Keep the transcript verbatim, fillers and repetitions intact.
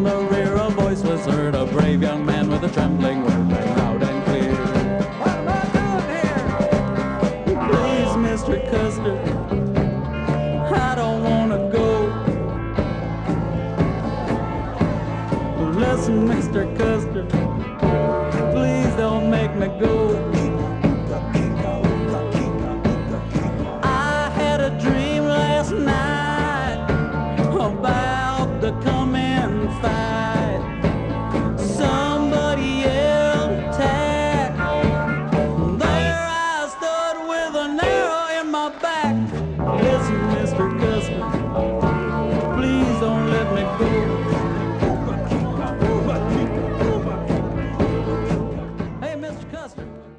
the rear a voice was heard, a brave young man with a trembling word, rang loud and clear. What am I doing here? Please, Mister Custer, I don't want to go. Listen, Mister Custer, please don't make me go. I had a dream last night about the coming fight. Somebody yelled attack. There I stood with an arrow in my back. Listen, Mister Custer, please don't let me go. Hey, Mister Custer.